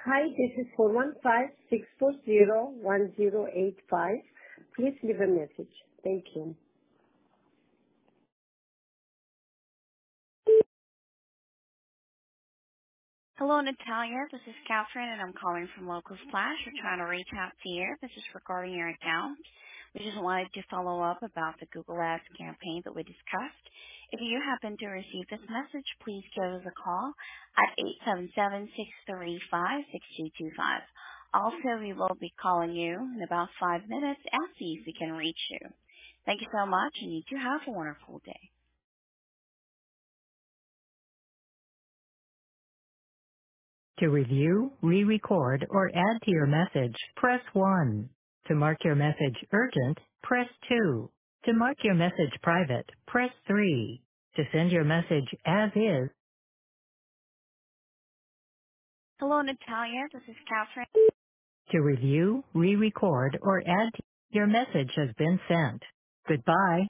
Hi, this is 415-640-1085. Please leave a message. Thank you. Hello, Natalia. This is Catherine, and I'm calling from Local Splash. We're trying to reach out to you. This is regarding your account. We just wanted to follow up about the Google Ads campaign that we discussed. If you happen to receive this message, please give us a call at 877-635-6225. Also, we will be calling you in about 5 minutes and see if we can reach you. Thank you so much, and you do have a wonderful day. To review, re-record, or add to your message, press 1. To mark your message urgent, press 2. To mark your message private, press 3. To send your message as is. Hello, Natalia. This is Catherine. To review, re-record, or add to your message has been sent. Goodbye.